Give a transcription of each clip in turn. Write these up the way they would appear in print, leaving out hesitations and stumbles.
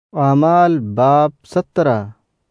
اعمال باب 17۔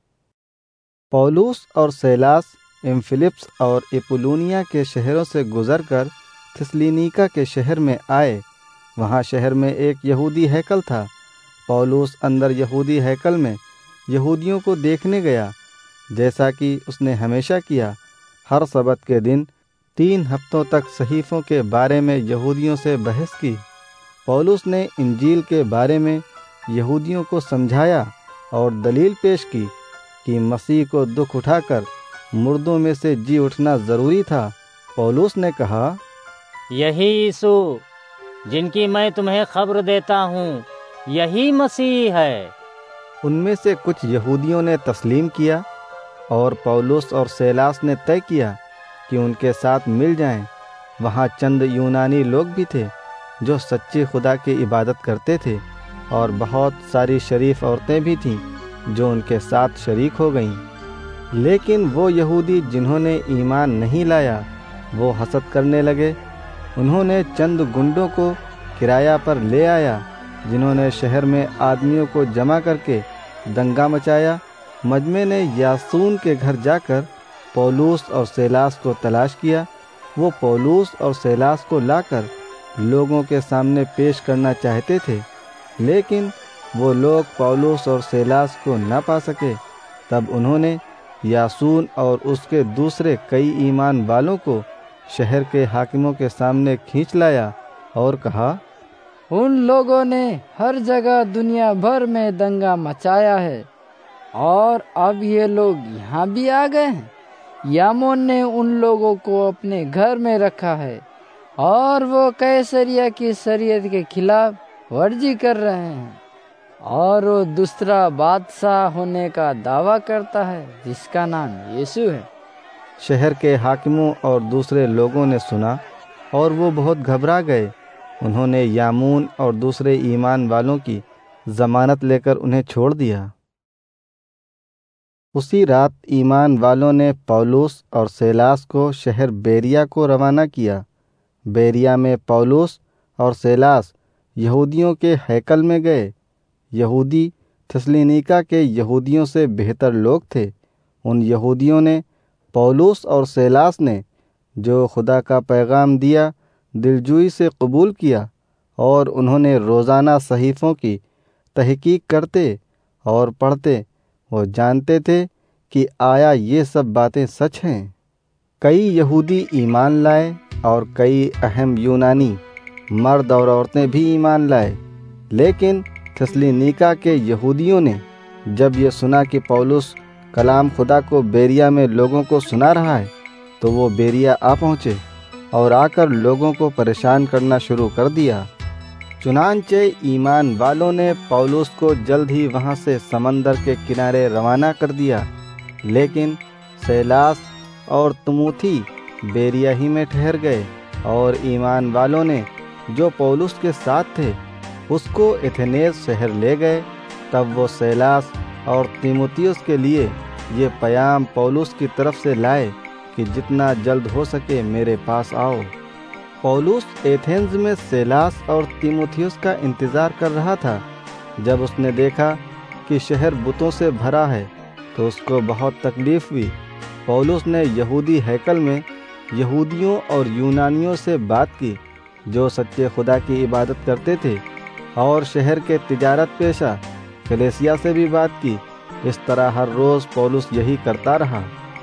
پولس اور سیلاس امفلپس اور اپولونیا کے شہروں سے گزر کر تھسلونیکا کے شہر میں آئے۔ وہاں شہر میں ایک یہودی ہیکل تھا۔ پولس اندر یہودی ہیکل میں یہودیوں کو دیکھنے گیا، جیسا کہ اس نے ہمیشہ کیا۔ ہر سبت کے دن 3 ہفتوں تک صحیفوں کے بارے میں یہودیوں سے بحث کی۔ پولس نے انجیل کے بارے میں یہودیوں کو سمجھایا اور دلیل پیش کی کہ مسیح کو دکھ اٹھا کر مردوں میں سے جی اٹھنا ضروری تھا۔ پولس نے کہا، یہی یسوع جن کی میں تمہیں خبر دیتا ہوں، یہی مسیح ہے۔ ان میں سے کچھ یہودیوں نے تسلیم کیا اور پولس اور سیلاس نے طے کیا کہ ان کے ساتھ مل جائیں۔ وہاں چند یونانی لوگ بھی تھے جو سچے خدا کی عبادت کرتے تھے، اور بہت ساری شریف عورتیں بھی تھیں جو ان کے ساتھ شریک ہو گئیں۔ لیکن وہ یہودی جنہوں نے ایمان نہیں لایا وہ حسد کرنے لگے۔ انہوں نے چند گنڈوں کو کرایہ پر لے آیا جنہوں نے شہر میں آدمیوں کو جمع کر کے دنگا مچایا۔ مجمع نے یاسون کے گھر جا کر پولس اور سیلاس کو تلاش کیا۔ وہ پولس اور سیلاس کو لا کر لوگوں کے سامنے پیش کرنا چاہتے تھے، لیکن وہ لوگ پولس اور سیلاس کو نہ پا سکے۔ تب انہوں نے یاسون اور اس کے دوسرے کئی ایمان والوں کو شہر کے حاکموں کے سامنے کھینچ لایا اور کہا، ان لوگوں نے ہر جگہ دنیا بھر میں دنگا مچایا ہے، اور اب یہ لوگ یہاں بھی آ گئے ہیں۔ یامون نے ان لوگوں کو اپنے گھر میں رکھا ہے، اور وہ قیصریہ کی شریعت کے خلاف ورزی کر رہے ہیں، اور وہ دوسرا بادشاہ ہونے کا دعویٰ کرتا ہے جس کا نام یسوع ہے۔ شہر کے حاکموں اور دوسرے لوگوں نے سنا اور وہ بہت گھبرا گئے۔ انہوں نے یامون اور دوسرے ایمان والوں کی ضمانت لے کر انہیں چھوڑ دیا۔ اسی رات ایمان والوں نے پولس اور سیلاس کو شہر بیریا کو روانہ کیا۔ بیریا میں پولس اور سیلاس یہودیوں کے ہیکل میں گئے۔ یہودی تھسلونیکا کے یہودیوں سے بہتر لوگ تھے۔ ان یہودیوں نے پولس اور سیلاس نے جو خدا کا پیغام دیا دلجوئی سے قبول کیا، اور انہوں نے روزانہ صحیفوں کی تحقیق کرتے اور پڑھتے۔ وہ جانتے تھے کہ آیا یہ سب باتیں سچ ہیں۔ کئی یہودی ایمان لائے اور کئی اہم یونانی مرد اور عورتیں بھی ایمان لائے۔ لیکن تھسلونیکا کے یہودیوں نے جب یہ سنا کہ پولس کلام خدا کو بیریا میں لوگوں کو سنا رہا ہے تو وہ بیریا آ پہنچے اور آ کر لوگوں کو پریشان کرنا شروع کر دیا۔ چنانچہ ایمان والوں نے پولس کو جلد ہی وہاں سے سمندر کے کنارے روانہ کر دیا، لیکن سیلاس اور تموتھی بیریا ہی میں ٹھہر گئے، اور ایمان والوں نے جو پولس کے ساتھ تھے اس کو ایتھنز شہر لے گئے۔ تب وہ سیلاس اور تیموتھیوس کے لیے یہ پیام پولس کی طرف سے لائے کہ جتنا جلد ہو سکے میرے پاس آؤ۔ پولس ایتھنز میں سیلاس اور تیموتھیوس کا انتظار کر رہا تھا۔ جب اس نے دیکھا کہ شہر بتوں سے بھرا ہے تو اس کو بہت تکلیف ہوئی۔ پولس نے یہودی ہیکل میں یہودیوں اور یونانیوں سے بات کی جو سچے خدا کی عبادت کرتے تھے، اور شہر کے تجارت پیشہ کلیسیا سے بھی بات کی۔ اس طرح ہر روز پولس یہی کرتا رہا۔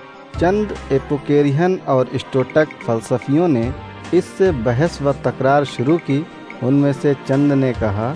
چند ایپوکیرین اور اسٹوٹک فلسفیوں نے اس سے بحث و تکرار شروع کی۔ ان میں سے چند نے کہا،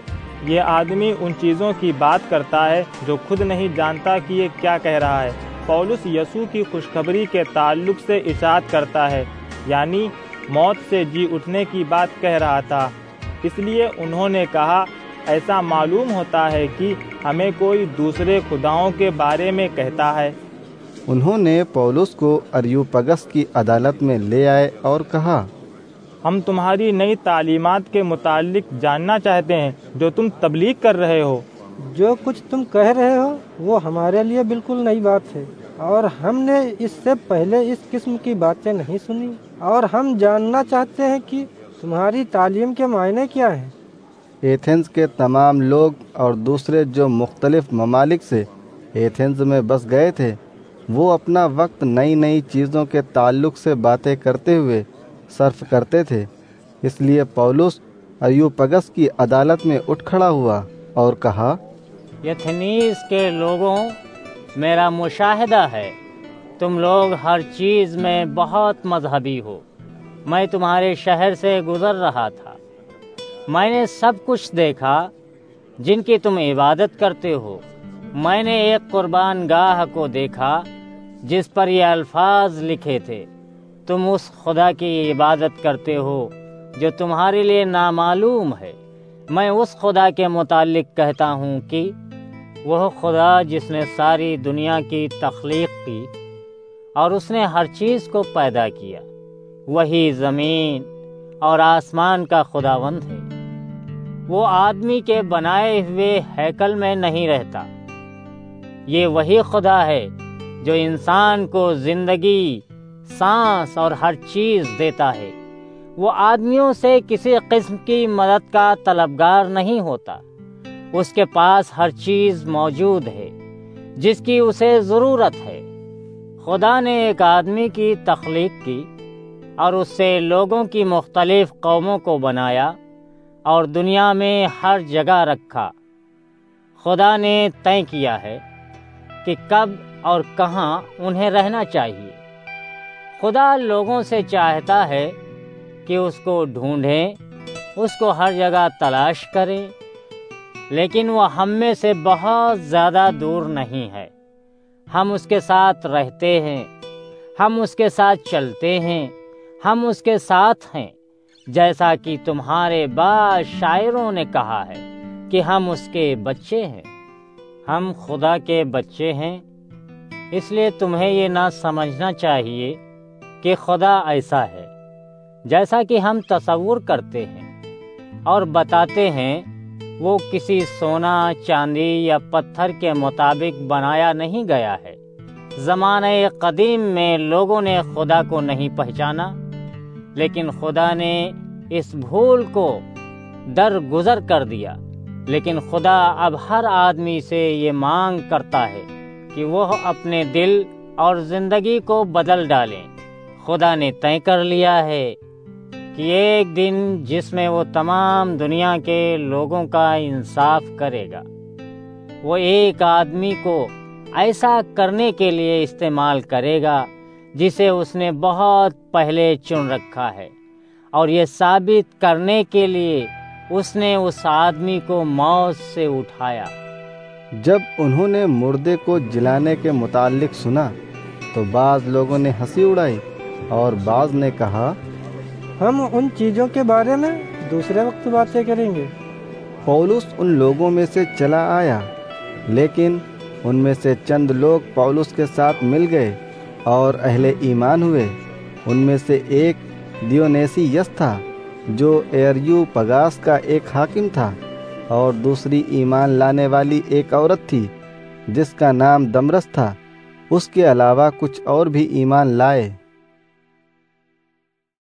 یہ آدمی ان چیزوں کی بات کرتا ہے جو خود نہیں جانتا کہ یہ کیا کہہ رہا ہے۔ پولس یسوع کی خوشخبری کے تعلق سے اشاعت کرتا ہے، یعنی موت سے جی اٹھنے کی بات کہہ رہا تھا۔ اس لیے انہوں نے کہا، ایسا معلوم ہوتا ہے کہ ہمیں کوئی دوسرے خداؤں کے بارے میں کہتا ہے۔ انہوں نے پولس کو اریوپگس کی عدالت میں لے آئے اور کہا، ہم تمہاری نئی تعلیمات کے متعلق جاننا چاہتے ہیں جو تم تبلیغ کر رہے ہو۔ جو کچھ تم کہہ رہے ہو وہ ہمارے لیے بالکل نئی بات ہے، اور ہم نے اس سے پہلے اس قسم کی باتیں نہیں سنی، اور ہم جاننا چاہتے ہیں کہ تمہاری تعلیم کے معنی کیا ہیں۔ ایتھنز کے تمام لوگ اور دوسرے جو مختلف ممالک سے ایتھنز میں بس گئے تھے وہ اپنا وقت نئی نئی چیزوں کے تعلق سے باتیں کرتے ہوئے صرف کرتے تھے۔ اس لیے پولس اریوپگس کی عدالت میں اٹھ کھڑا ہوا اور کہا، ایتھنز کے لوگوں، میرا مشاہدہ ہے تم لوگ ہر چیز میں بہت مذہبی ہو۔ میں تمہارے شہر سے گزر رہا تھا، میں نے سب کچھ دیکھا جن کی تم عبادت کرتے ہو۔ میں نے ایک قربان گاہ کو دیکھا جس پر یہ الفاظ لکھے تھے، تم اس خدا کی عبادت کرتے ہو جو تمہارے لیے نامعلوم ہے۔ میں اس خدا کے متعلق کہتا ہوں کہ وہ خدا جس نے ساری دنیا کی تخلیق کی اور اس نے ہر چیز کو پیدا کیا، وہی زمین اور آسمان کا خداوند ہے۔ وہ آدمی کے بنائے ہوئے ہیکل میں نہیں رہتا۔ یہ وہی خدا ہے جو انسان کو زندگی، سانس اور ہر چیز دیتا ہے۔ وہ آدمیوں سے کسی قسم کی مدد کا طلبگار نہیں ہوتا۔ اس کے پاس ہر چیز موجود ہے جس کی اسے ضرورت ہے۔ خدا نے ایک آدمی کی تخلیق کی اور اس سے لوگوں کی مختلف قوموں کو بنایا اور دنیا میں ہر جگہ رکھا۔ خدا نے طے کیا ہے کہ کب اور کہاں انہیں رہنا چاہیے۔ خدا لوگوں سے چاہتا ہے کہ اس کو ڈھونڈیں، اس کو ہر جگہ تلاش کریں، لیکن وہ ہم میں سے بہت زیادہ دور نہیں ہے۔ ہم اس کے ساتھ رہتے ہیں، ہم اس کے ساتھ چلتے ہیں، ہم اس کے ساتھ ہیں، جیسا کہ تمہارے بعض شاعروں نے کہا ہے کہ ہم اس کے بچے ہیں۔ ہم خدا کے بچے ہیں، اس لیے تمہیں یہ نہ سمجھنا چاہیے کہ خدا ایسا ہے جیسا کہ ہم تصور کرتے ہیں اور بتاتے ہیں۔ وہ کسی سونا، چاندی یا پتھر کے مطابق بنایا نہیں گیا ہے۔ زمانہ قدیم میں لوگوں نے خدا کو نہیں پہچانا، لیکن خدا نے اس بھول کو درگزر کر دیا۔ لیکن خدا اب ہر آدمی سے یہ مانگ کرتا ہے کہ وہ اپنے دل اور زندگی کو بدل ڈالیں۔ خدا نے طے کر لیا ہے کہ ایک دن جس میں وہ تمام دنیا کے لوگوں کا انصاف کرے گا، وہ ایک آدمی کو ایسا کرنے کے لیے استعمال کرے گا جسے اس نے بہت پہلے چن رکھا ہے، اور یہ ثابت کرنے کے لیے اس نے اس آدمی کو موت سے اٹھایا۔ جب انہوں نے مردے کو جلانے کے متعلق سنا تو بعض لوگوں نے ہنسی اڑائی اور بعض نے کہا، ہم ان چیزوں کے بارے میں دوسرے وقت باتیں کریں گے۔ پولس ان لوگوں میں سے چلا آیا، لیکن ان میں سے چند لوگ پولس کے ساتھ مل گئے اور اہل ایمان ہوئے۔ ان میں سے ایک دیونیسیس تھا جو ایریوپگاس کا ایک حاکم تھا، اور دوسری ایمان لانے والی ایک عورت تھی جس کا نام دمرس تھا۔ اس کے علاوہ کچھ اور بھی ایمان لائے۔